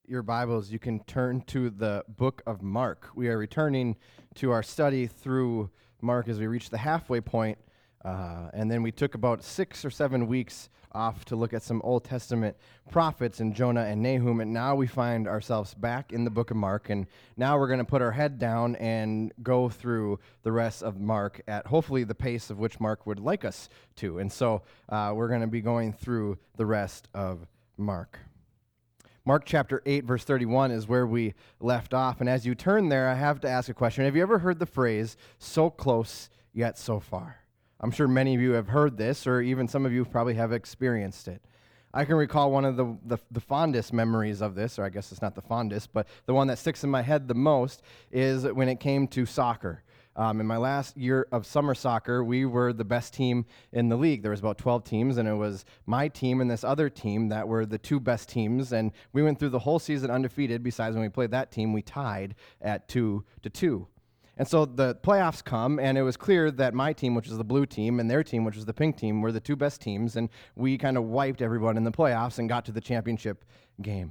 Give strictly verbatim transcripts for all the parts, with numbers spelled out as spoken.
your Bibles, you can turn to the book of Mark. We are returning to our study through Mark as we reach the halfway point, uh, and then we took about six or seven weeks off to look at some Old Testament prophets in Jonah and Nahum, and now we find ourselves back in the book of Mark, and now we're going to put our head down and go through the rest of Mark at hopefully the pace of which Mark would like us to, and so uh, we're going to be going through the rest of Mark. Mark chapter eight, verse thirty-one is where we left off. And as you turn there, I have to ask a question. Have you ever heard the phrase, so close yet so far? I'm sure many of you have heard this, or even some of you probably have experienced it. I can recall one of the, the, the fondest memories of this, or I guess it's not the fondest, but the one that sticks in my head the most is when it came to soccer. Um, in my last year of summer soccer, we were the best team in the league. There was about twelve teams, and it was my team and this other team that were the two best teams, and we went through the whole season undefeated. Besides, when we played that team, we tied at two to two. And so the playoffs come, and it was clear that my team, which is the blue team, and their team, which is the pink team, were the two best teams, and we kind of wiped everyone in the playoffs and got to the championship game.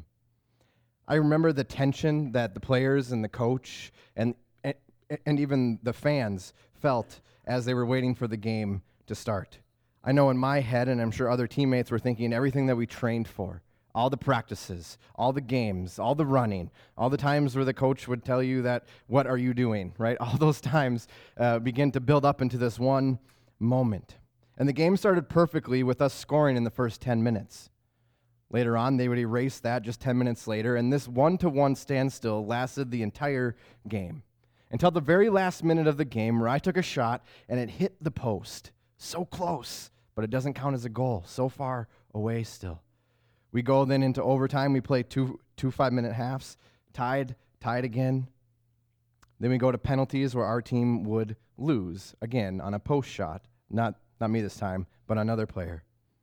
I remember the tension that the players and the coach and and even the fans felt as they were waiting for the game to start. I know in my head, and I'm sure other teammates were thinking, everything that we trained for, all the practices, all the games, all the running, all the times where the coach would tell you that, what are you doing, right? All those times uh, begin to build up into this one moment. And the game started perfectly with us scoring in the first ten minutes. Later on, they would erase that just ten minutes later, and this one-to-one standstill lasted the entire game. Until the very last minute of the game where I took a shot and it hit the post. So close, but it doesn't count as a goal. So far away still. We go then into overtime. We play two, two five-minute halves. Tied, tied again. Then we go to penalties where our team would lose, again, on a post shot. Not, not me this time, but another player.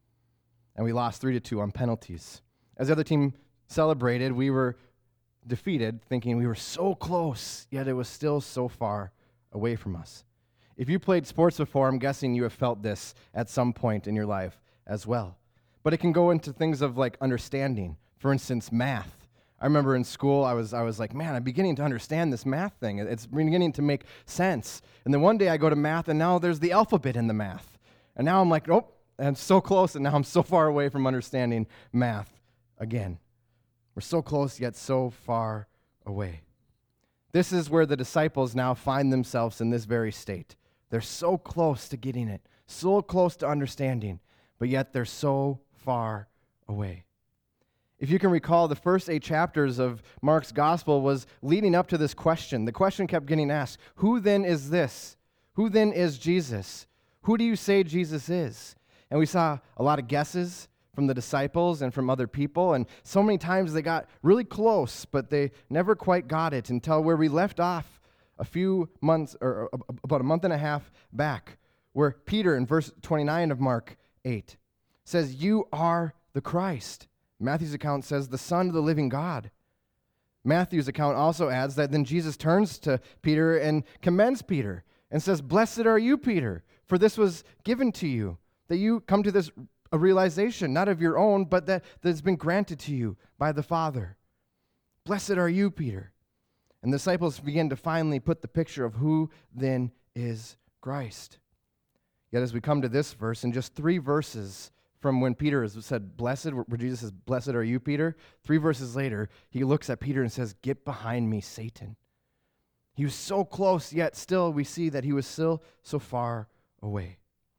And we lost three to two on penalties. As the other team celebrated, we were defeated, thinking we were so close, yet it was still so far away from us. If you played sports before, I'm guessing you have felt this at some point in your life as well. But it can go into things of like understanding. For instance, math. I remember in school, I was I was like, man, I'm beginning to understand this math thing. It's beginning to make sense. And then one day I go to math, and now there's the alphabet in the math. And now I'm like, oh, I'm so close, and now I'm so far away from understanding math again. We're so close, yet so far away. This is where the disciples now find themselves in this very state. They're so close to getting it, so close to understanding, but yet they're so far away. If you can recall, the first eight chapters of Mark's gospel was leading up to this question. The question kept getting asked, who then is this? Who then is Jesus? Who do you say Jesus is? And we saw a lot of guesses from the disciples and from other people, and so many times they got really close, but they never quite got it until where we left off a few months, or about a month and a half back, where Peter in verse twenty-nine of Mark eight says, you are the Christ. Matthew's account says, the Son of the living God. Matthew's account also adds that then Jesus turns to Peter and commends Peter and says, blessed are you, Peter, for this was given to you, that you come to this a realization, not of your own, but that, that has been granted to you by the Father. Blessed are you, Peter. And the disciples begin to finally put the picture of who then is Christ. Yet as we come to this verse, in just three verses from when Peter has said, blessed, where Jesus says, blessed are you, Peter, three verses later, he looks at Peter and says, get behind me, Satan. He was so close, yet still we see that he was still so far away.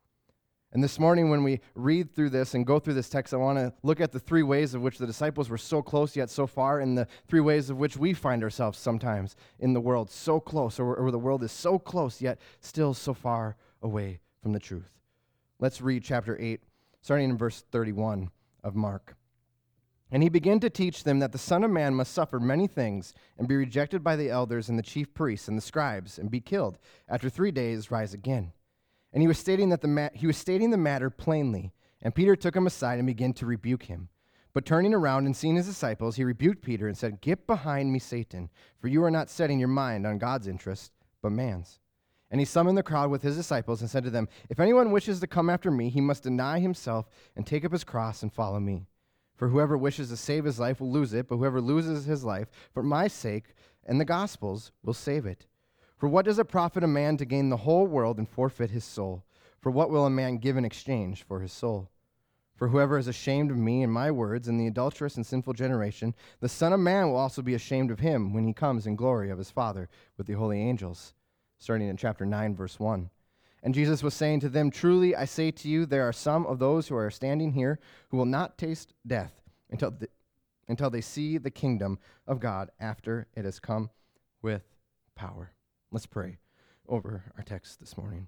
And this morning when we read through this and go through this text, I want to look at the three ways of which the disciples were so close yet so far, and the three ways of which we find ourselves sometimes in the world so close, or, or the world is so close yet still so far away from the truth. Let's read chapter eight, starting in verse thirty-one of Mark. And he began to teach them that the Son of Man must suffer many things and be rejected by the elders and the chief priests and the scribes and be killed, after three days rise again. And he was stating that the ma- he was stating the matter plainly, and Peter took him aside and began to rebuke him. But turning around and seeing his disciples, he rebuked Peter and said, get behind me, Satan, for you are not setting your mind on God's interest, but man's. And he summoned the crowd with his disciples and said to them, if anyone wishes to come after me, he must deny himself and take up his cross and follow me. For whoever wishes to save his life will lose it, but whoever loses his life for my sake and the gospel's will save it. For what does it profit a man to gain the whole world and forfeit his soul? For what will a man give in exchange for his soul? For whoever is ashamed of me and my words in the adulterous and sinful generation, the Son of Man will also be ashamed of him when he comes in glory of his Father with the holy angels. Starting in chapter nine, verse one. And Jesus was saying to them, truly I say to you, there are some of those who are standing here who will not taste death until the, until they see the kingdom of God after it has come with power. Let's pray over our text this morning.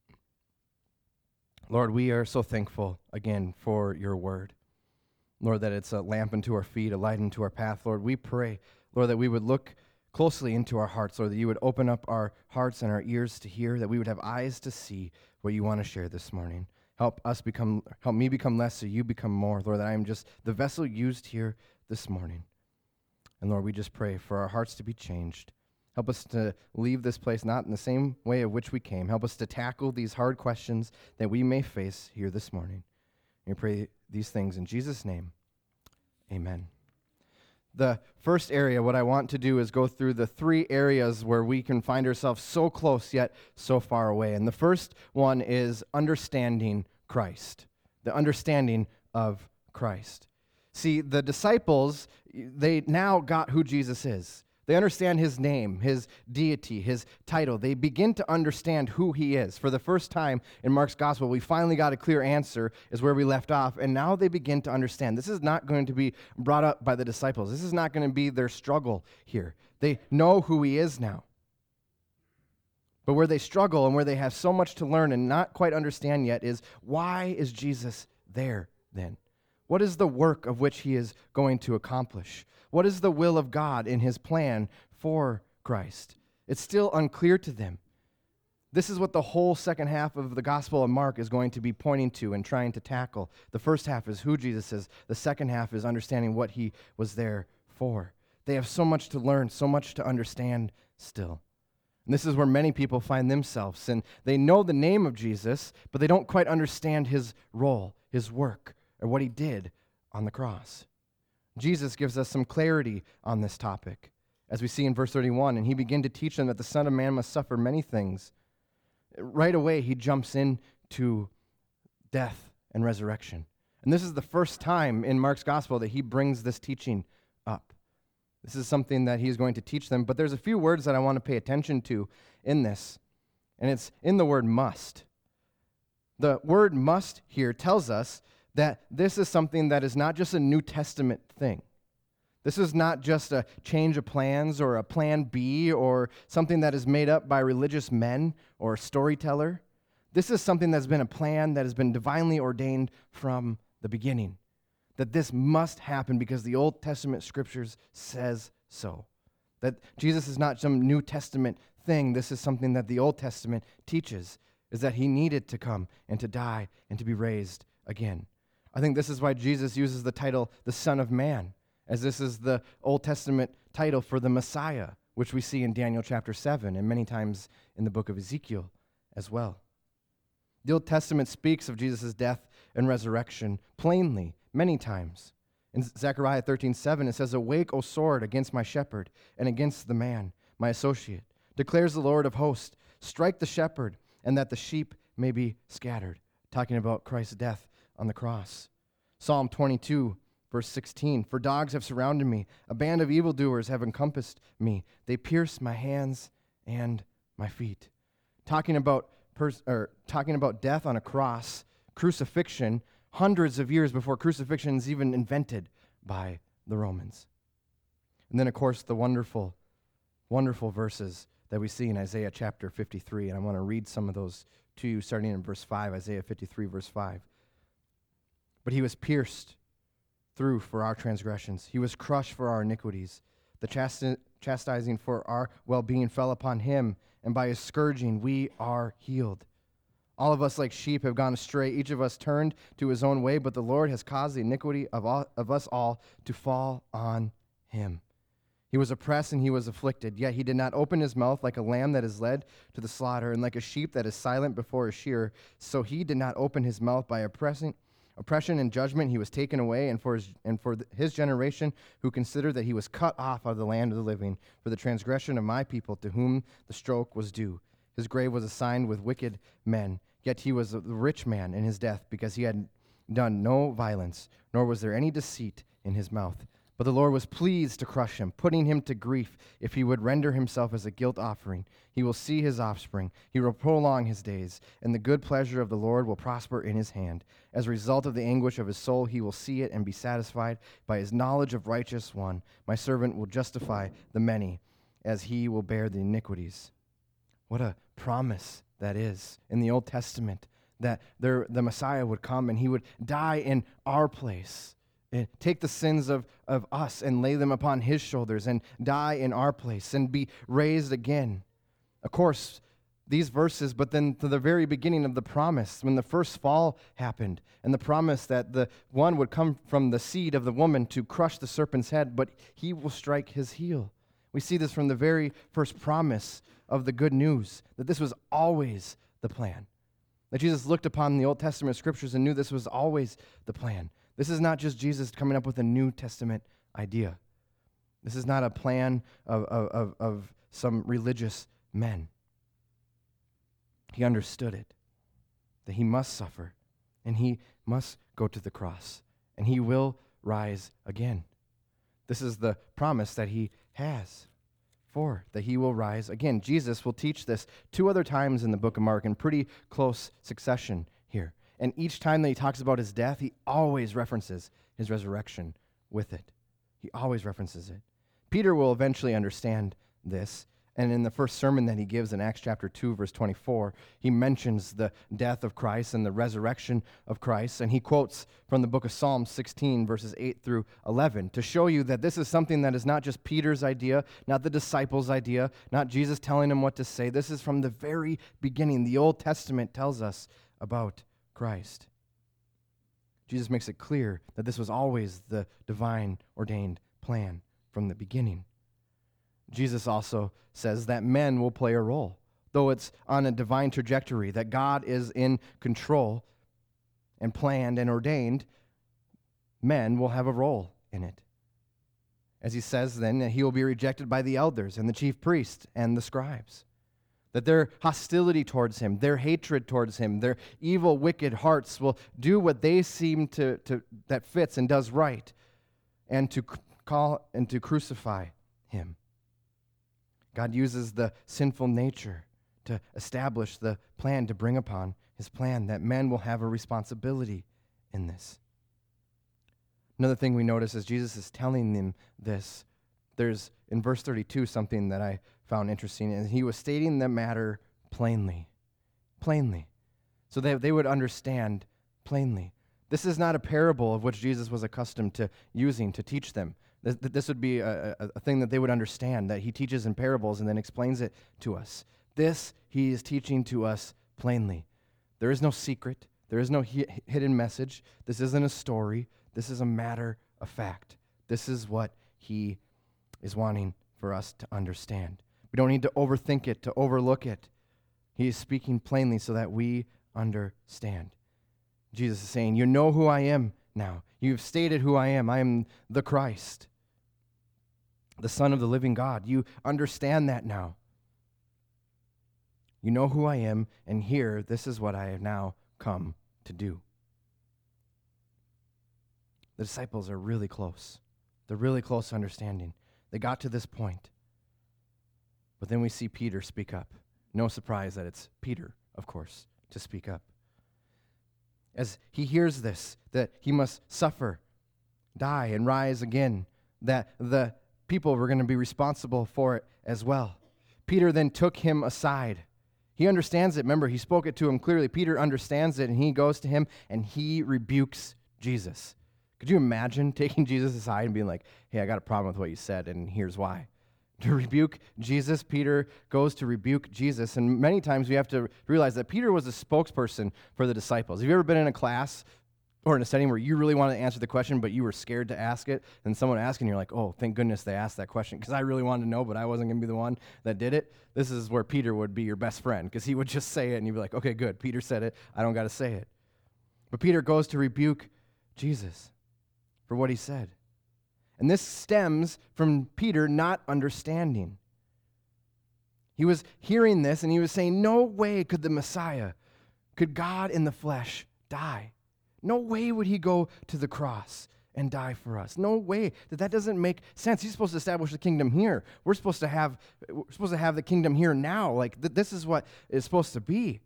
Lord, we are so thankful again for your word. Lord, that it's a lamp unto our feet, a light unto our path. Lord, we pray, Lord, that we would look closely into our hearts, Lord, that you would open up our hearts and our ears to hear, that we would have eyes to see what you want to share this morning. Help us become, help me become less so you become more, Lord, that I am just the vessel used here this morning. And Lord, we just pray for our hearts to be changed. Help us to leave this place not in the same way of which we came. Help us to tackle these hard questions that we may face here this morning. And we pray these things in Jesus' name. Amen. The first area, what I want to do is go through the three areas where we can find ourselves so close yet so far away. And the first one is understanding Christ, the understanding of Christ. See, the disciples, they now got who Jesus is. They understand his name, his deity, his title. They begin to understand who he is. For the first time in Mark's gospel, we finally got a clear answer is where we left off, and now they begin to understand. This is not going to be brought up by the disciples. This is not going to be their struggle here. They know who he is now. But where they struggle and where they have so much to learn and not quite understand yet is, why is Jesus there then? What is the work of which he is going to accomplish? What is the will of God in his plan for Christ? It's still unclear to them. This is what the whole second half of the Gospel of Mark is going to be pointing to and trying to tackle. The first half is who Jesus is. The second half is understanding what he was there for. They have so much to learn, so much to understand still. And this is where many people find themselves. And they know the name of Jesus, but they don't quite understand his role, his work, or what he did on the cross. Jesus gives us some clarity on this topic, as we see in verse thirty-one, and he began to teach them that the Son of Man must suffer many things. Right away, he jumps into death and resurrection. And this is the first time in Mark's gospel that he brings this teaching up. This is something that he's going to teach them, but there's a few words that I want to pay attention to in this, and it's in the word must. The word must here tells us that this is something that is not just a New Testament thing. This is not just a change of plans or a plan B or something that is made up by religious men or a storyteller. This is something that's been a plan that has been divinely ordained from the beginning. That this must happen because the Old Testament scriptures says so. That Jesus is not some New Testament thing. This is something that the Old Testament teaches, is that he needed to come and to die and to be raised again. I think this is why Jesus uses the title, the Son of Man, as this is the Old Testament title for the Messiah, which we see in Daniel chapter seven and many times in the book of Ezekiel as well. The Old Testament speaks of Jesus' death and resurrection plainly many times. In Zechariah thirteen seven, it says, "Awake, O sword, against my shepherd and against the man, my associate, declares the Lord of hosts, strike the shepherd, and that the sheep may be scattered." Talking about Christ's death on the cross. Psalm twenty-two, verse sixteen, "For dogs have surrounded me, a band of evildoers have encompassed me. They pierce my hands and my feet." Talking about pers- or talking about death on a cross, crucifixion, hundreds of years before crucifixion is even invented by the Romans. And then, of course, the wonderful, wonderful verses that we see in Isaiah chapter fifty-three, and I want to read some of those to you, starting in verse five, Isaiah fifty-three, verse five. "But he was pierced through for our transgressions. He was crushed for our iniquities. The chasti- chastising for our well-being fell upon him, and by his scourging we are healed. All of us like sheep have gone astray. Each of us turned to his own way, but the Lord has caused the iniquity of, all, of us all to fall on him. He was oppressed and he was afflicted, yet he did not open his mouth. Like a lamb that is led to the slaughter, and like a sheep that is silent before a shearer, so he did not open his mouth. By oppressing oppression and judgment he was taken away, and for his, and for th- his generation who considered that he was cut off out of the land of the living, for the transgression of my people to whom the stroke was due. His grave was assigned with wicked men, yet he was a rich man in his death, because he had done no violence, nor was there any deceit in his mouth. But the Lord was pleased to crush him, putting him to grief, if he would render himself as a guilt offering. He will see his offspring. He will prolong his days, and the good pleasure of the Lord will prosper in his hand. As a result of the anguish of his soul, he will see it and be satisfied. By his knowledge of righteous one, my servant will justify the many, as he will bear the iniquities. What a promise that is in the Old Testament, that there, the Messiah would come and he would die in our place. Take the sins of, of us and lay them upon his shoulders and die in our place and be raised again. Of course, these verses, but then to the very beginning of the promise, when the first fall happened, and the promise that the one would come from the seed of the woman to crush the serpent's head, but he will strike his heel. We see this from the very first promise of the good news, that this was always the plan. That Jesus looked upon the Old Testament scriptures and knew this was always the plan. This is not just Jesus coming up with a New Testament idea. This is not a plan of, of, of, of some religious men. He understood it, that he must suffer, and he must go to the cross, and he will rise again. This is the promise that he has for, that he will rise again. Jesus will teach this two other times in the book of Mark in pretty close succession here. And each time that he talks about his death, he always references his resurrection with it. He always references it. Peter will eventually understand this. And in the first sermon that he gives in Acts chapter two, verse twenty-four, he mentions the death of Christ and the resurrection of Christ. And he quotes from the book of Psalm sixteen, verses eight through eleven, to show you that this is something that is not just Peter's idea, not the disciples' idea, not Jesus telling him what to say. This is from the very beginning. The Old Testament tells us about Christ. Jesus makes it clear that this was always the divine ordained plan from the beginning. Jesus also says that men will play a role, though it's on a divine trajectory, that God is in control and planned and ordained, men will have a role in it. As he says then, that he will be rejected by the elders and the chief priests and the scribes. That their hostility towards him, their hatred towards him, their evil, wicked hearts will do what they seem to, to that fits and does right, and to call and to crucify him. God uses the sinful nature to establish the plan, to bring upon his plan, that men will have a responsibility in this. Another thing we notice as Jesus is telling them this, there's in verse thirty-two something that I found interesting, and he was stating the matter plainly, plainly, so that they would understand plainly. This is not a parable of which Jesus was accustomed to using to teach them. This, this would be a, a, a thing that they would understand, that he teaches in parables and then explains it to us. This he is teaching to us plainly. There is no secret. There is no hi- hidden message. This isn't a story. This is a matter of fact. This is what he is wanting for us to understand. We don't need to overthink it, to overlook it. He is speaking plainly so that we understand. Jesus is saying, you know who I am now. You've stated who I am. I am the Christ, the Son of the living God. You understand that now. You know who I am, and here, this is what I have now come to do. The disciples are really close. They're really close to understanding. They got to this point. But then we see Peter speak up. No surprise that it's Peter, of course, to speak up. As he hears this, that he must suffer, die, and rise again, that the people were going to be responsible for it as well. Peter then took him aside. He understands it. Remember, he spoke it to him clearly. Peter understands it, and he goes to him, and he rebukes Jesus. Could you imagine taking Jesus aside and being like, hey, I got a problem with what you said, and here's why. To rebuke Jesus, Peter goes to rebuke Jesus. And many times we have to realize that Peter was a spokesperson for the disciples. Have you ever been in a class or in a setting where you really wanted to answer the question, but you were scared to ask it, and someone asked, and you're like, oh, thank goodness they asked that question, because I really wanted to know, but I wasn't going to be the one that did it? This is where Peter would be your best friend, because he would just say it, and you'd be like, okay, good, Peter said it, I don't got to say it. But Peter goes to rebuke Jesus for what he said. And this stems from Peter not understanding. He was hearing this and he was saying, no way could the Messiah, could God in the flesh die. No way would he go to the cross and die for us. No way. That that doesn't make sense. He's supposed to establish the kingdom here. We're supposed to have we're supposed to have the kingdom here now. Like th- this is what it's supposed to be.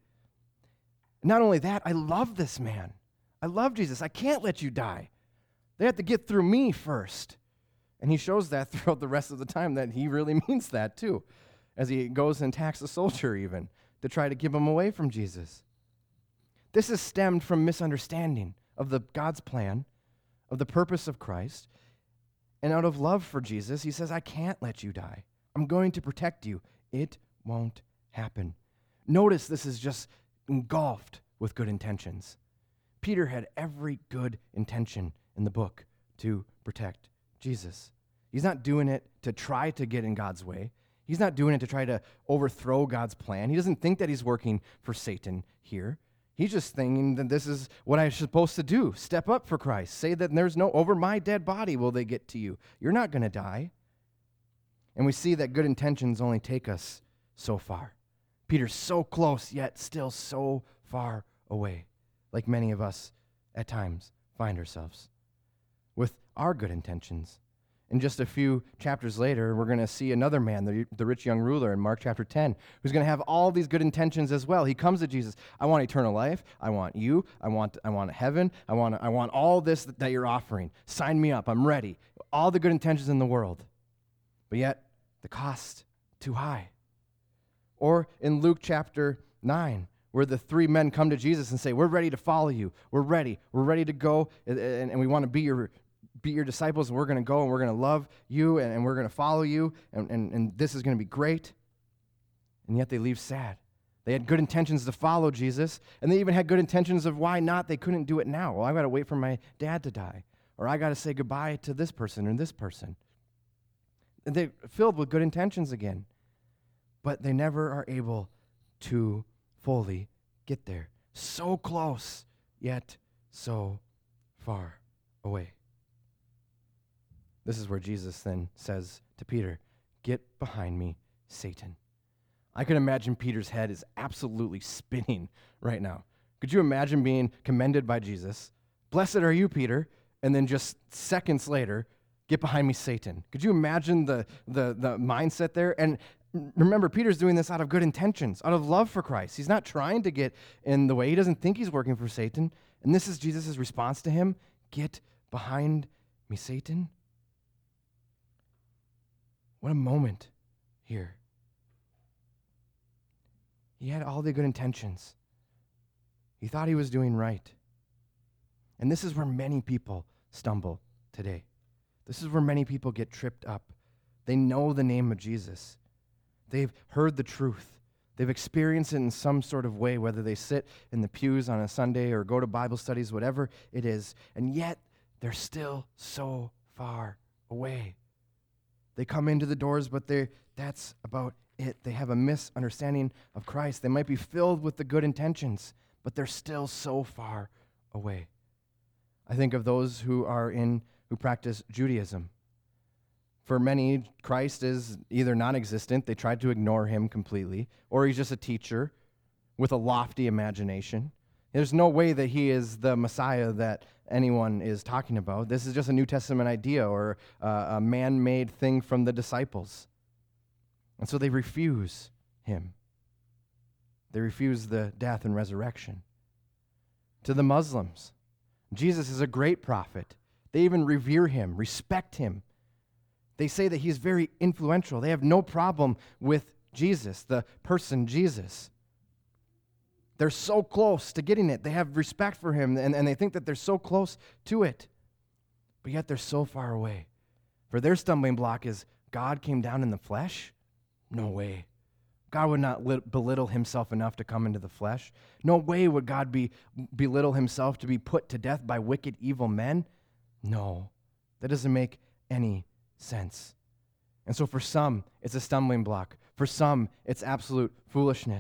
Not only that, I love this man. I love Jesus. I can't let you die. They have to get through me first. And he shows that throughout the rest of the time that he really means that too, as he goes and attacks a soldier even to try to keep him away from Jesus. This is stemmed from misunderstanding of the God's plan, of the purpose of Christ, and out of love for Jesus, he says, I can't let you die. I'm going to protect you. It won't happen. Notice this is just engulfed with good intentions. Peter had every good intention in the book to protect Jesus. He's not doing it to try to get in God's way. He's not doing it to try to overthrow God's plan. He doesn't think that he's working for Satan here. He's just thinking that this is what I'm supposed to do. Step up for Christ. Say that there's no, over my dead body will they get to you. You're not going to die. And we see that good intentions only take us so far. Peter's so close, yet still so far away, like many of us at times find ourselves with our good intentions. In just a few chapters later, we're going to see another man, the, the rich young ruler in Mark chapter ten, who's going to have all these good intentions as well. He comes to Jesus, I want eternal life, I want you, I want I want heaven, I want I want all this that, that you're offering. Sign me up, I'm ready. All the good intentions in the world. But yet, the cost, too high. Or in Luke chapter nine, where the three men come to Jesus and say, we're ready to follow you. We're ready. We're ready to go, and, and, and we want to be your be your disciples, and we're going to go, and we're going to love you, and, and we're going to follow you, and, and, and this is going to be great. And yet they leave sad. They had good intentions to follow Jesus, and they even had good intentions of why not they couldn't do it now. Well, I've got to wait for my dad to die, or I got to say goodbye to this person or this person. And they're filled with good intentions again, but they never are able to fully get there. So close, yet so far away. This is where Jesus then says to Peter, get behind me, Satan. I can imagine Peter's head is absolutely spinning right now. Could you imagine being commended by Jesus? Blessed are you, Peter. And then just seconds later, get behind me, Satan. Could you imagine the, the, the mindset there? And remember, Peter's doing this out of good intentions, out of love for Christ. He's not trying to get in the way. He doesn't think he's working for Satan. And this is Jesus' response to him. Get behind me, Satan. What a moment here. He had all the good intentions. He thought he was doing right. And this is where many people stumble today. This is where many people get tripped up. They know the name of Jesus. They've heard the truth. They've experienced it in some sort of way, whether they sit in the pews on a Sunday or go to Bible studies, whatever it is. And yet, they're still so far away. They come into the doors, but they that's about it. They have a misunderstanding of Christ. They might be filled with the good intentions, but they're still so far away. I think of those who are in who practice Judaism. For many, Christ is either non-existent, they tried to ignore him completely, or he's just a teacher with a lofty imagination. There's no way that he is the Messiah that anyone is talking about. This is just a New Testament idea or uh, a man-made thing from the disciples. And so they refuse him. They refuse the death and resurrection. To the Muslims, Jesus is a great prophet. They even revere him, respect him. They say that he's very influential. They have no problem with Jesus, the person Jesus. They're so close to getting it. They have respect for him, and, and they think that they're so close to it. But yet they're so far away. For their stumbling block is, God came down in the flesh? No way. God would not lit- belittle himself enough to come into the flesh. No way would God be belittle himself to be put to death by wicked, evil men. No, that doesn't make any sense. And so for some, it's a stumbling block. For some, it's absolute foolishness.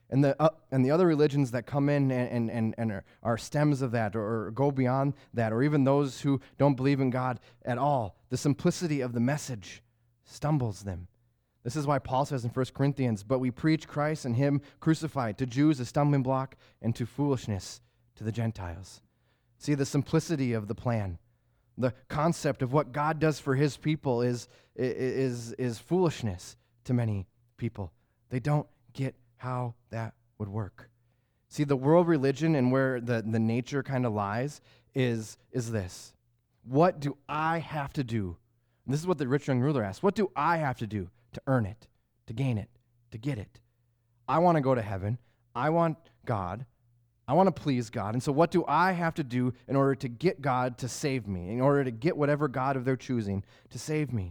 And the uh, and the other religions that come in and, and, and, and are, are stems of that or, or go beyond that, or even those who don't believe in God at all, the simplicity of the message stumbles them. This is why Paul says in First Corinthians, but we preach Christ and him crucified, to Jews a stumbling block and to foolishness to the Gentiles. See, the simplicity of the plan, the concept of what God does for his people is, is, is foolishness to many people. They don't get how that would work. See, the world religion and where the, the nature kind of lies is, is this. What do I have to do? And this is what the rich young ruler asked. What do I have to do to earn it, to gain it, to get it? I want to go to heaven. I want God. I want to please God. And so what do I have to do in order to get God to save me, in order to get whatever God of their choosing to save me?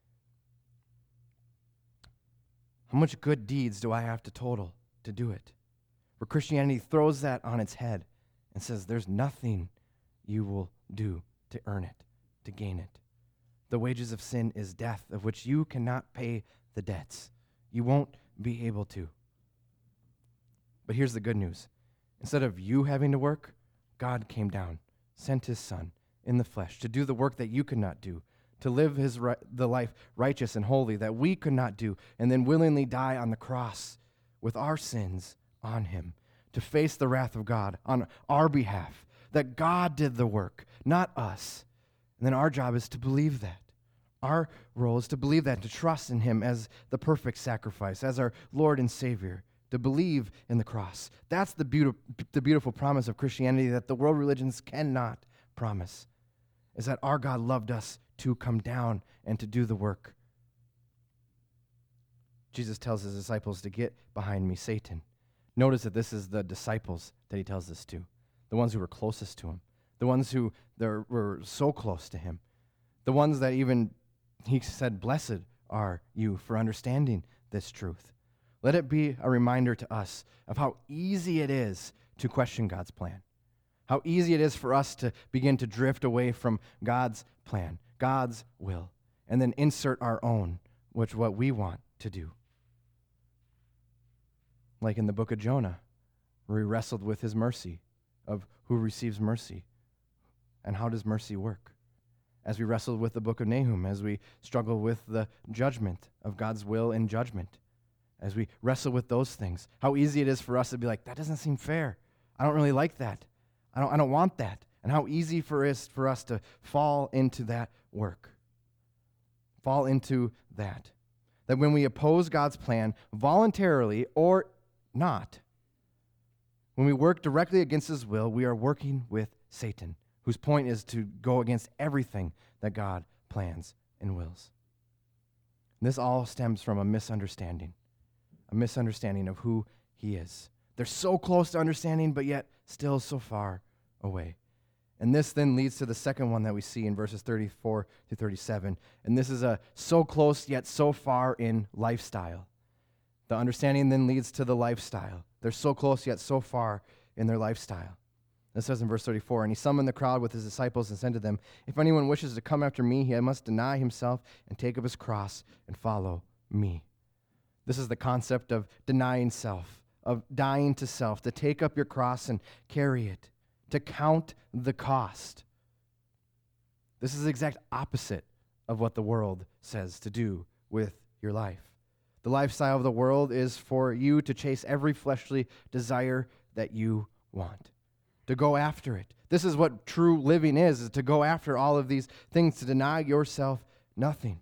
How much good deeds do I have to total to do it? Where Christianity throws that on its head and says, there's nothing you will do to earn it, to gain it. The wages of sin is death, of which you cannot pay the debts. You won't be able to. But here's the good news. Instead of you having to work, God came down, sent his Son in the flesh to do the work that you could not do, to live his ri- the life righteous and holy that we could not do, and then willingly die on the cross with our sins on him, to face the wrath of God on our behalf, that God did the work, not us. And then our job is to believe that. Our role is to believe that, to trust in him as the perfect sacrifice, as our Lord and Savior, to believe in the cross. That's the, beautiful, the beautiful promise of Christianity that the world religions cannot promise, is that our God loved us to come down and to do the work. Jesus tells his disciples to get behind me, Satan. Notice that this is the disciples that he tells this to, the ones who were closest to him, the ones who were so close to him, the ones that even he said, blessed are you for understanding this truth. Let it be a reminder to us of how easy it is to question God's plan, how easy it is for us to begin to drift away from God's plan, God's will, and then insert our own, which what we want to do. Like in the book of Jonah, where he wrestled with his mercy, of who receives mercy, and how does mercy work? As we wrestled with the book of Nahum, as we struggle with the judgment of God's will in judgment, as we wrestle with those things, how easy it is for us to be like, that doesn't seem fair. I don't really like that. I don't, I don't want that. And how easy for us, for us to fall into that work. Fall into that. That when we oppose God's plan, voluntarily or not, when we work directly against his will, we are working with Satan, whose point is to go against everything that God plans and wills. And this all stems from a misunderstanding, a misunderstanding of who he is. They're so close to understanding, but yet still so far away. And this then leads to the second one that we see in verses thirty-four to thirty-seven. And this is a so close yet so far in lifestyle. The understanding then leads to the lifestyle. They're so close yet so far in their lifestyle. It says in verse thirty-four, and he summoned the crowd with his disciples and said to them, if anyone wishes to come after me, he must deny himself and take up his cross and follow me. This is the concept of denying self, of dying to self, to take up your cross and carry it, to count the cost. This is the exact opposite of what the world says to do with your life. The lifestyle of the world is for you to chase every fleshly desire that you want, to go after it. This is what true living is, is to go after all of these things, to deny yourself nothing.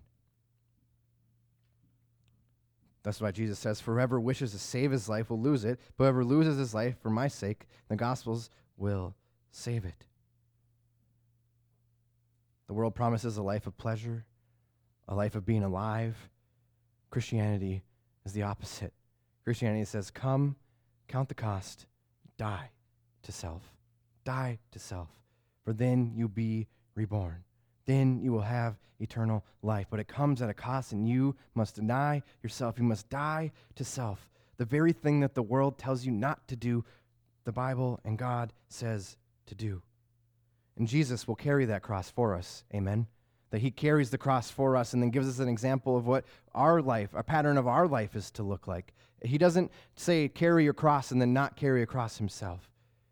That's why Jesus says, for whoever wishes to save his life will lose it, but whoever loses his life for my sake, the Gospels will save it. The world promises a life of pleasure, a life of being alive. Christianity is the opposite. Christianity says, come, count the cost, die to self. Die to self, for then you be reborn. Then you will have eternal life. But it comes at a cost, and you must deny yourself. You must die to self. The very thing that the world tells you not to do, the Bible and God says to do. And Jesus will carry that cross for us. Amen. that he carries the cross for us and then gives us an example of what our life, a pattern of our life is to look like. He doesn't say carry your cross and then not carry a cross himself.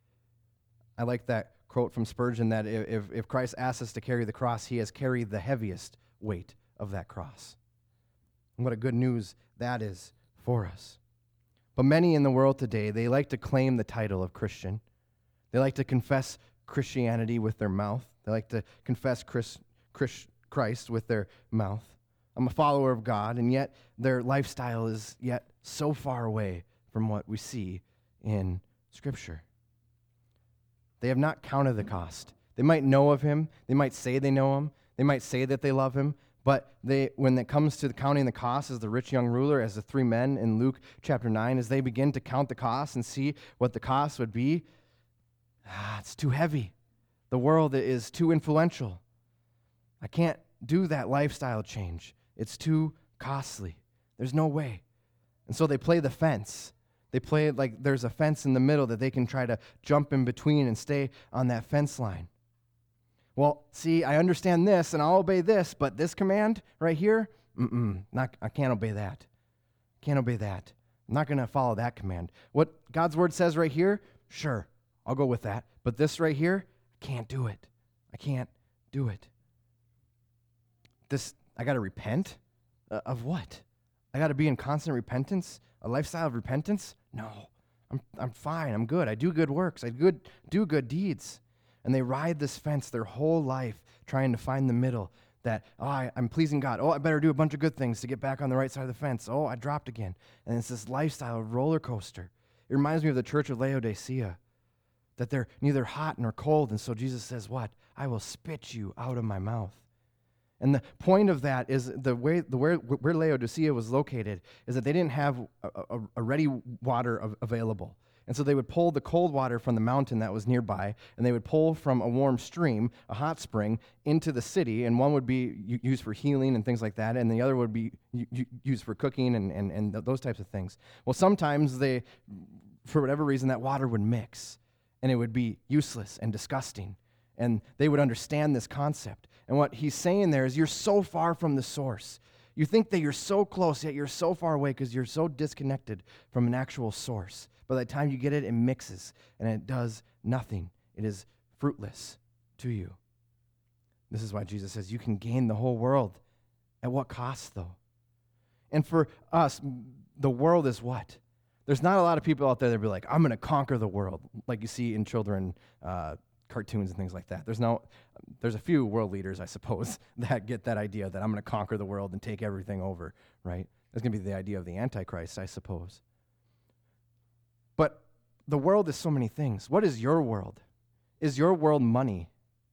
I like that quote from Spurgeon that if, if Christ asks us to carry the cross, he has carried the heaviest weight of that cross. And what a good news that is for us. But many in the world today, they like to claim the title of Christian. They like to confess Christianity with their mouth. They like to confess Chris, Chris, Christ with their mouth. I'm a follower of God, and yet their lifestyle is yet so far away from what we see in Scripture. They have not counted the cost. They might know of him. They might say they know him. They might say that they love him. But they, when it comes to counting the cost, as the rich young ruler, as the three men in Luke chapter nine, as they begin to count the cost and see what the cost would be, ah, it's too heavy. The world is too influential. I can't do that lifestyle change. It's too costly. There's no way. And so they play the fence. They play it like there's a fence in the middle that they can try to jump in between and stay on that fence line. Well, see, I understand this, and I'll obey this, but this command right here, mm-mm, not, I can't obey that. Can't obey that. I'm not going to follow that command. What God's word says right here, sure, I'll go with that. But this right here, I can't do it. I can't do it. This, I got to repent? Uh, of what? I got to be in constant repentance? A lifestyle of repentance? No, I'm, I'm fine. I'm good. I do good works. I good, do good deeds. And they ride this fence their whole life trying to find the middle that, oh, I, I'm pleasing God. Oh, I better do a bunch of good things to get back on the right side of the fence. Oh, I dropped again. And it's this lifestyle of roller coaster. It reminds me of the church of Laodicea, that they're neither hot nor cold. And so Jesus says, what? I will spit you out of my mouth. And the point of that is the way the where, where Laodicea was located is that they didn't have a, a, a ready water of, available. And so they would pull the cold water from the mountain that was nearby, and they would pull from a warm stream, a hot spring, into the city, and one would be used for healing and things like that, and the other would be used for cooking and, and, and those types of things. Well, sometimes they, for whatever reason, that water would mix, and it would be useless and disgusting, and they would understand this concept. And what he's saying there is you're so far from the source. You think that you're so close, yet you're so far away because you're so disconnected from an actual source. By the time you get it, it mixes, and it does nothing. It is fruitless to you. This is why Jesus says you can gain the whole world. At what cost, though? And for us, the world is what? There's not a lot of people out there that be like, I'm going to conquer the world, like you see in children uh, cartoons and things like that. There's no, there's a few world leaders, I suppose, that get that idea that I'm going to conquer the world and take everything over, right? That's going to be the idea of the Antichrist, I suppose. But the world is so many things. What is your world? Is your world money?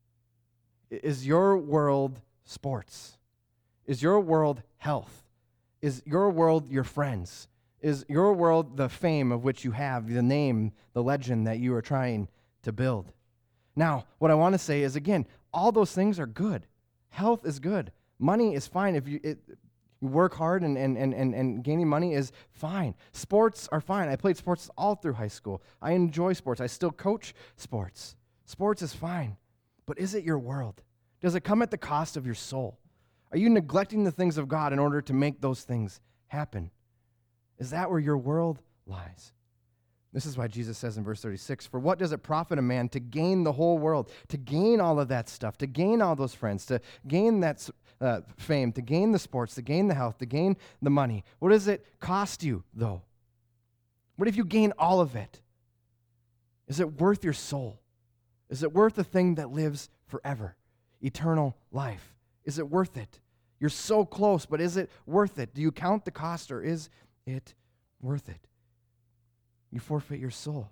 Is your world sports? Is your world health? Is your world your friends? Is your world the fame of which you have, the name, the legend that you are trying to build? Now, what I want to say is, again, all those things are good. Health is good. Money is fine. If you... It, You work hard and, and, and, and gaining money is fine. Sports are fine. I played sports all through high school. I enjoy sports. I still coach sports. Sports is fine. But is it your world? Does it come at the cost of your soul? Are you neglecting the things of God in order to make those things happen? Is that where your world lies? This is why Jesus says in verse thirty-six, for what does it profit a man to gain the whole world, to gain all of that stuff, to gain all those friends, to gain that uh, fame, to gain the sports, to gain the health, to gain the money? What does it cost you, though? What if you gain all of it? Is it worth your soul? Is it worth the thing that lives forever, eternal life? Is it worth it? You're so close, but is it worth it? Do you count the cost, or is it worth it? You forfeit your soul.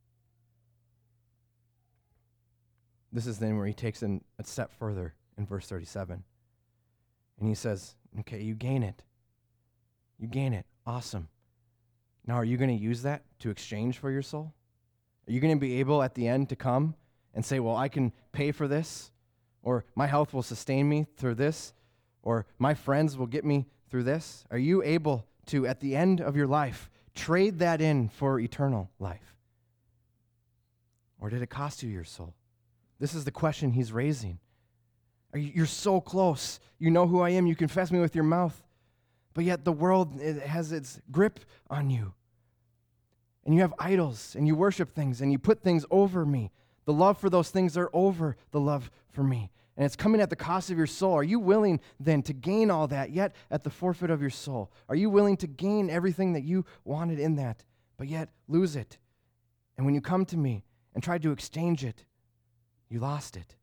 This is then where he takes it a step further in verse thirty-seven. And he says, okay, you gain it. You gain it. Awesome. Now, are you going to use that to exchange for your soul? Are you going to be able at the end to come and say, well, I can pay for this, or my health will sustain me through this, or my friends will get me through this? Are you able to, at the end of your life, trade that in for eternal life? Or did it cost you your soul? This is the question he's raising. Are you, you're so close. You know who I am. You confess me with your mouth. But yet the world it has its grip on you. And you have idols, and you worship things, and you put things over me. The love for those things are over the love for me. And it's coming at the cost of your soul. Are you willing then to gain all that, yet at the forfeit of your soul? Are you willing to gain everything that you wanted in that, but yet lose it? And when you come to me and tried to exchange it, you lost it.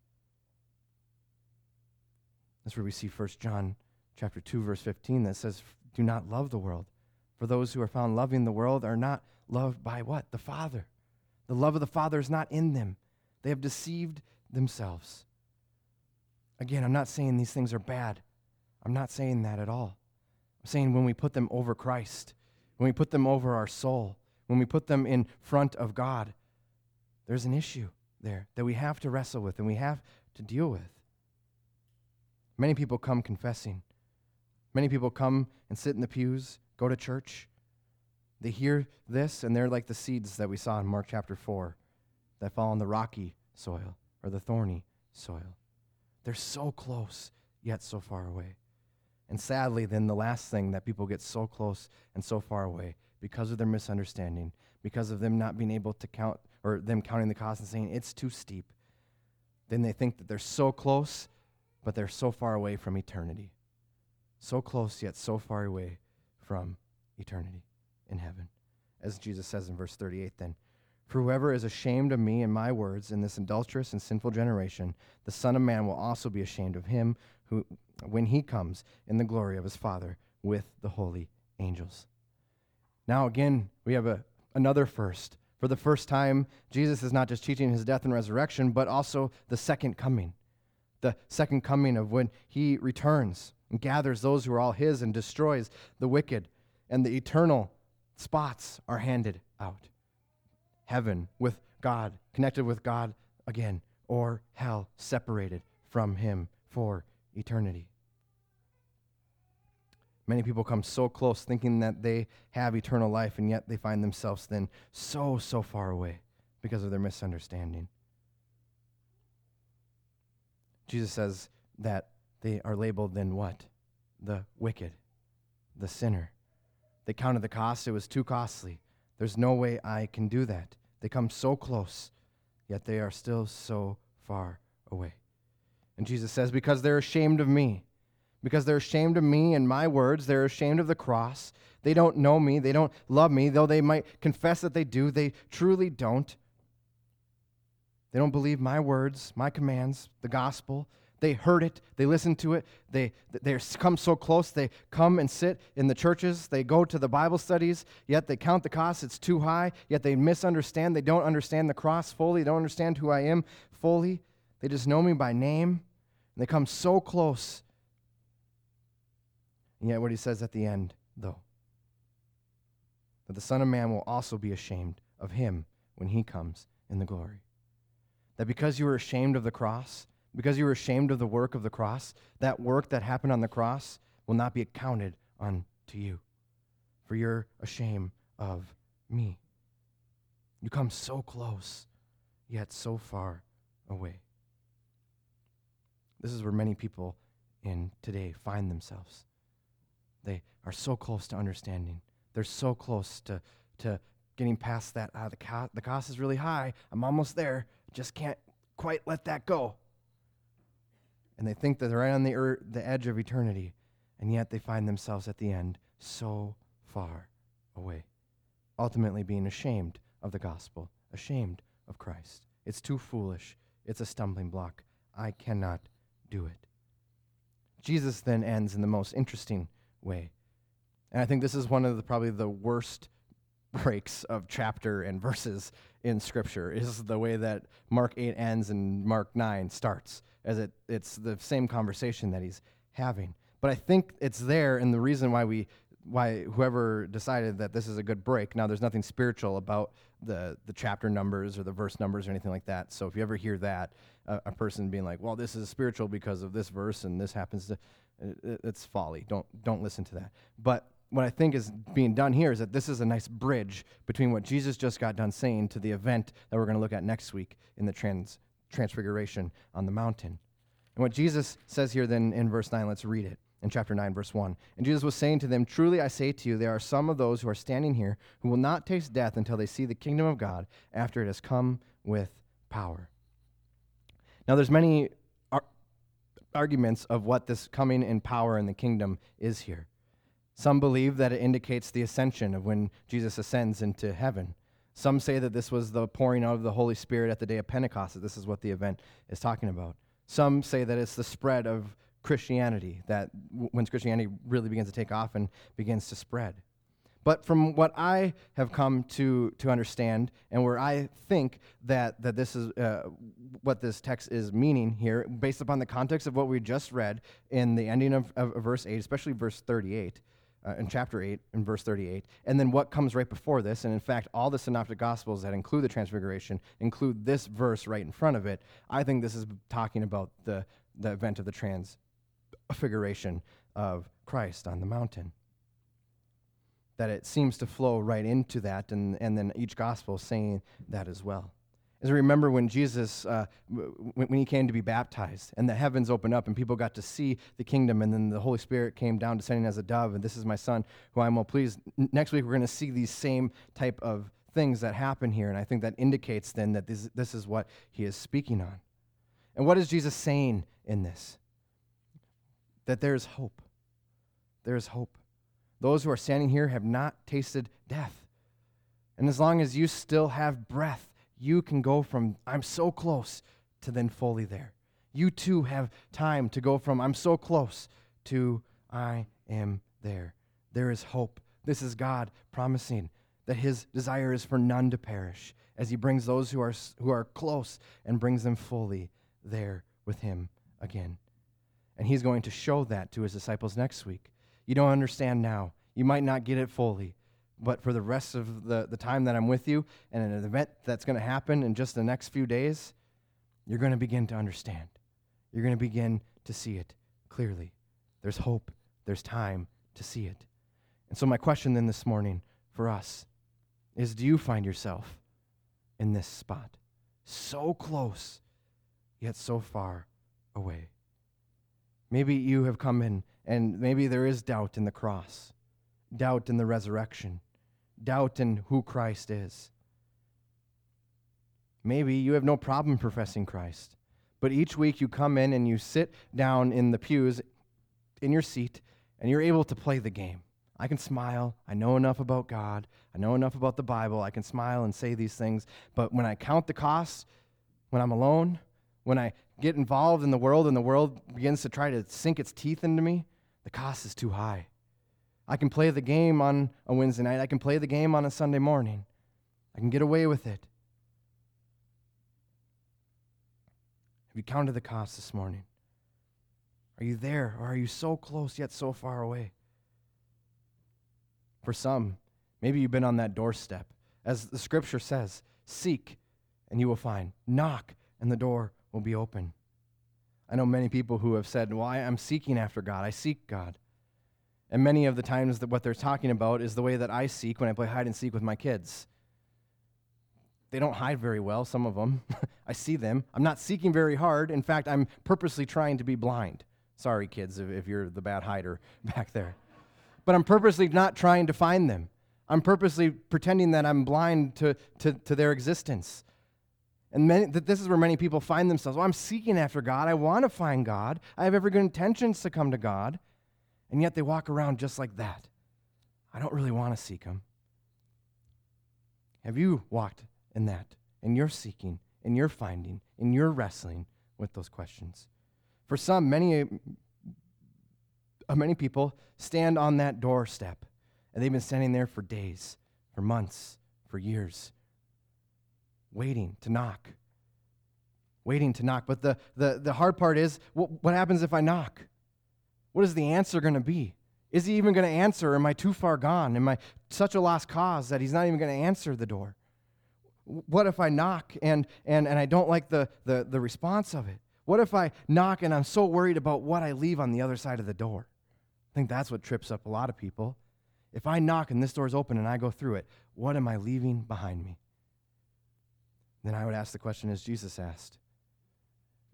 That's where we see First John chapter two, verse fifteen that says, do not love the world. For those who are found loving the world are not loved by what? The Father. The love of the Father is not in them. They have deceived themselves. Again, I'm not saying these things are bad. I'm not saying that at all. I'm saying when we put them over Christ, when we put them over our soul, when we put them in front of God, there's an issue there that we have to wrestle with and we have to deal with. Many people come confessing. Many people come and sit in the pews, go to church. They hear this, and they're like the seeds that we saw in Mark chapter four that fall on the rocky soil or the thorny soil. They're so close, yet so far away. And sadly, then the last thing that people get so close and so far away because of their misunderstanding, because of them not being able to count, or them counting the cost and saying it's too steep, then they think that they're so close, but they're so far away from eternity. So close, yet so far away from eternity in heaven. As Jesus says in verse thirty-eight then, for whoever is ashamed of me and my words in this adulterous and sinful generation, the Son of Man will also be ashamed of him who, when he comes in the glory of his Father with the holy angels. Now again, we have a, another first. For the first time, Jesus is not just teaching his death and resurrection, but also the second coming. The second coming of when he returns and gathers those who are all his and destroys the wicked, and the eternal spots are handed out. Heaven with God, connected with God again, or hell separated from him for eternity. Many people come so close thinking that they have eternal life, and yet they find themselves then so, so far away because of their misunderstanding. Jesus says that they are labeled then what? The wicked, the sinner. They counted the cost. It was too costly. There's no way I can do that. They come so close, yet they are still so far away. And Jesus says, because they're ashamed of me, because they're ashamed of me and my words, they're ashamed of the cross. They don't know me. They don't love me, though they might confess that they do. They truly don't. They don't believe my words, my commands, the gospel. They heard it. They listen to it. They they come so close. They come and sit in the churches. They go to the Bible studies, yet they count the cost. It's too high, yet they misunderstand. They don't understand the cross fully. They don't understand who I am fully. They just know me by name. And they come so close. And yet what he says at the end, though, that the Son of Man will also be ashamed of him when he comes in the glory. That because you were ashamed of the cross, because you were ashamed of the work of the cross, that work that happened on the cross will not be accounted unto you, for you're ashamed of me. You come so close, yet so far away. This is where many people in today find themselves. They are so close to understanding. They're so close to, to getting past that. Ah, the, co- the cost is really high. I'm almost there. Just can't quite let that go. And they think that they're right on the, er- the edge of eternity, and yet they find themselves at the end so far away, ultimately being ashamed of the gospel, ashamed of Christ. It's too foolish. It's a stumbling block. I cannot do it. Jesus then ends in the most interesting way. And I think this is one of the probably the worst breaks of chapter and verses in Scripture, is the way that Mark eight ends and Mark nine starts, as it, it's the same conversation that he's having. But I think it's there, and the reason why we, why whoever decided that this is a good break, now there's nothing spiritual about the, the chapter numbers or the verse numbers or anything like that, so if you ever hear that, uh, a person being like, well, this is spiritual because of this verse and this happens to, it, it's folly. Don't, don't listen to that. But what I think is being done here is that this is a nice bridge between what Jesus just got done saying to the event that we're going to look at next week in the trans, transfiguration on the mountain. And what Jesus says here then in verse nine, let's read it. In chapter nine, verse one. And Jesus was saying to them, truly I say to you, there are some of those who are standing here who will not taste death until they see the kingdom of God after it has come with power. Now there's many ar- arguments of what this coming in power in the kingdom is here. Some believe that it indicates the ascension of when Jesus ascends into heaven. Some say that this was the pouring out of the Holy Spirit at the day of Pentecost, that this is what the event is talking about. Some say that it's the spread of Christianity, that w- when Christianity really begins to take off and begins to spread. But from what I have come to, to understand, and where I think that, that this is uh, what this text is meaning here, based upon the context of what we just read in the ending of, of, of verse eight, especially verse thirty-eight, uh, in chapter eight, in verse thirty-eight, and then what comes right before this, and in fact, all the synoptic gospels that include the transfiguration include this verse right in front of it. I think this is talking about the, the event of the transfiguration of Christ on the mountain. That it seems to flow right into that, and, and then each gospel saying that as well. As we remember when Jesus, uh, when, when he came to be baptized, and the heavens opened up, and people got to see the kingdom, and then the Holy Spirit came down descending as a dove, and this is my son who I am well pleased. N- next week we're going to see these same type of things that happen here, and I think that indicates then that this, this is what he is speaking on. And what is Jesus saying in this? That there is hope. There is hope. Those who are standing here have not tasted death. And as long as you still have breath, you can go from, I'm so close, to then fully there. You too have time to go from, I'm so close, to I am there. There is hope. This is God promising that his desire is for none to perish, as he brings those who are, who are close and brings them fully there with him again. And he's going to show that to his disciples next week. You don't understand now. You might not get it fully, but for the rest of the, the time that I'm with you and an event that's going to happen in just the next few days, you're going to begin to understand. You're going to begin to see it clearly. There's hope. There's time to see it. And so my question then this morning for us is, do you find yourself in this spot? So close, yet so far away. Maybe you have come in, and maybe there is doubt in the cross, doubt in the resurrection, doubt in who Christ is. Maybe you have no problem professing Christ, but each week you come in and you sit down in the pews, in your seat, and you're able to play the game. I can smile. I know enough about God. I know enough about the Bible. I can smile and say these things, but when I count the costs, when I'm alone, when I get involved in the world and the world begins to try to sink its teeth into me, the cost is too high. I can play the game on a Wednesday night. I can play the game on a Sunday morning. I can get away with it. Have you counted the cost this morning? Are you there, or are you so close yet so far away? For some, maybe you've been on that doorstep. As the scripture says, seek and you will find. Knock and the door will be open. I know many people who have said, well, I, I'm seeking after God. I seek God. And many of the times that what they're talking about is the way that I seek when I play hide and seek with my kids. They don't hide very well, some of them. I see them. I'm not seeking very hard. In fact, I'm purposely trying to be blind. Sorry, kids, if, if you're the bad hider back there. But I'm purposely not trying to find them. I'm purposely pretending that I'm blind to, to, to their existence. And many, that this is where many people find themselves. Well, I'm seeking after God. I want to find God. I have every good intentions to come to God. And yet they walk around just like that. I don't really want to seek him. Have you walked in that, in your seeking, in your finding, in your wrestling with those questions? For some, many, uh, many people stand on that doorstep, and they've been standing there for days, for months, for years, waiting to knock, waiting to knock. But the, the, the hard part is, what, what happens if I knock? What is the answer going to be? Is he even going to answer? Or am I too far gone? Am I such a lost cause that he's not even going to answer the door? What if I knock and and, and I don't like the, the, the response of it? What if I knock and I'm so worried about what I leave on the other side of the door? I think that's what trips up a lot of people. If I knock and this door's open and I go through it, what am I leaving behind me? Then I would ask the question as Jesus asked.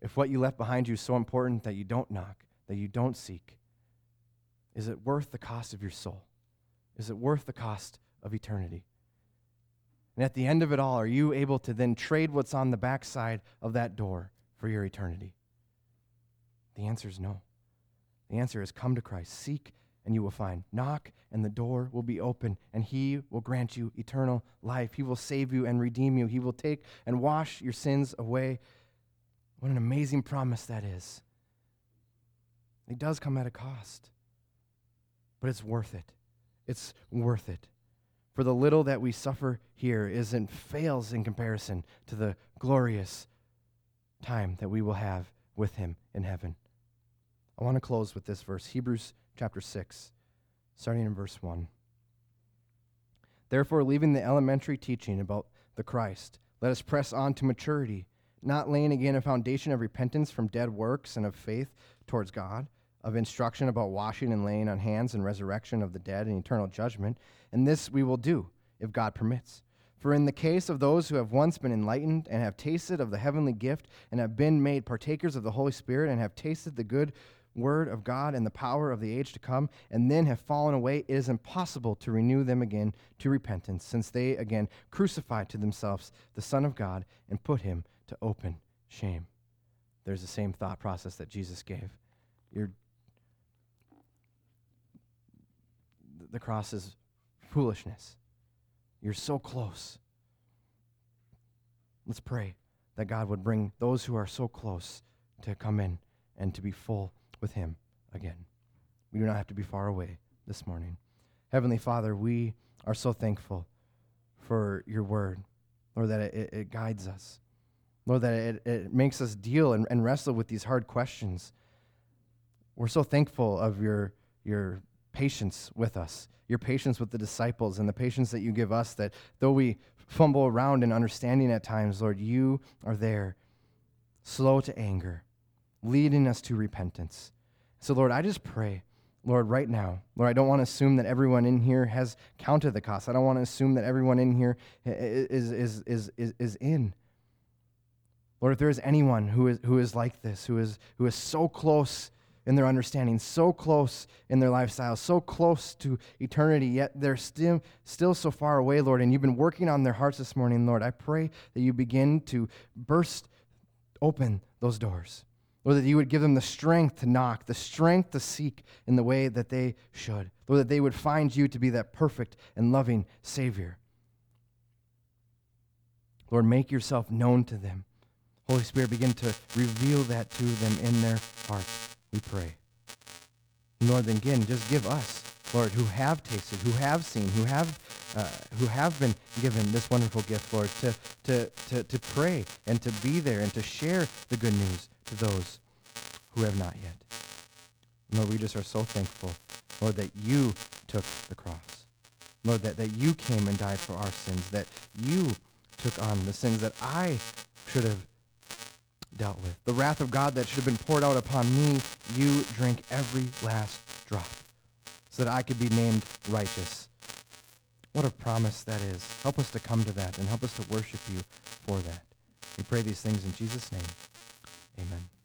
If what you left behind you is so important that you don't knock, that you don't seek, is it worth the cost of your soul? Is it worth the cost of eternity? And at the end of it all, are you able to then trade what's on the backside of that door for your eternity? The answer is no. The answer is come to Christ, seek, and you will find. Knock, and the door will be open, and he will grant you eternal life. He will save you and redeem you. He will take and wash your sins away. What an amazing promise that is. It does come at a cost, but it's worth it. It's worth it. For the little that we suffer here isn't fails in comparison to the glorious time that we will have with him in heaven. I want to close with this verse, Hebrews chapter six, starting in verse one. Therefore, leaving the elementary teaching about the Christ, let us press on to maturity, not laying again a foundation of repentance from dead works and of faith towards God, of instruction about washing and laying on hands and resurrection of the dead and eternal judgment. And this we will do, if God permits. For in the case of those who have once been enlightened and have tasted of the heavenly gift and have been made partakers of the Holy Spirit and have tasted the good word of God and the power of the age to come, and then have fallen away, it is impossible to renew them again to repentance, since they again crucified to themselves the Son of God and put him to open shame. There's the same thought process that Jesus gave. You're, the cross is foolishness. You're so close. Let's pray that God would bring those who are so close to come in and to be full with him again. We do not have to be far away this morning. Heavenly Father, we are so thankful for your word, Lord, that it, it guides us. Lord, that it, it makes us deal and, and wrestle with these hard questions. We're so thankful of your, your patience with us, your patience with the disciples, and the patience that you give us, that though we fumble around in understanding at times, Lord, you are there, slow to anger, leading us to repentance. So, Lord, I just pray, Lord, right now, Lord, I don't want to assume that everyone in here has counted the cost. I don't want to assume that everyone in here is, is, is, is, is in. Lord, if there is anyone who is, who is like this, who is, who is so close in their understanding, so close in their lifestyle, so close to eternity, yet they're still, still so far away, Lord, and you've been working on their hearts this morning, Lord, I pray that you begin to burst open those doors. Lord, that you would give them the strength to knock, the strength to seek in the way that they should. Lord, that they would find you to be that perfect and loving Savior. Lord, make yourself known to them. Holy Spirit, begin to reveal that to them in their hearts, we pray. And Lord, then again, just give us, Lord, who have tasted, who have seen, who have uh, who have been given this wonderful gift, Lord, to, to, to, to pray and to be there and to share the good news to those who have not yet. Lord, we just are so thankful, Lord, that you took the cross. Lord, that, that you came and died for our sins, that you took on the sins that I should have dealt with. The wrath of God that should have been poured out upon me, you drink every last drop so that I could be named righteous. What a promise that is. Help us to come to that and help us to worship you for that. We pray these things in Jesus' name. Amen.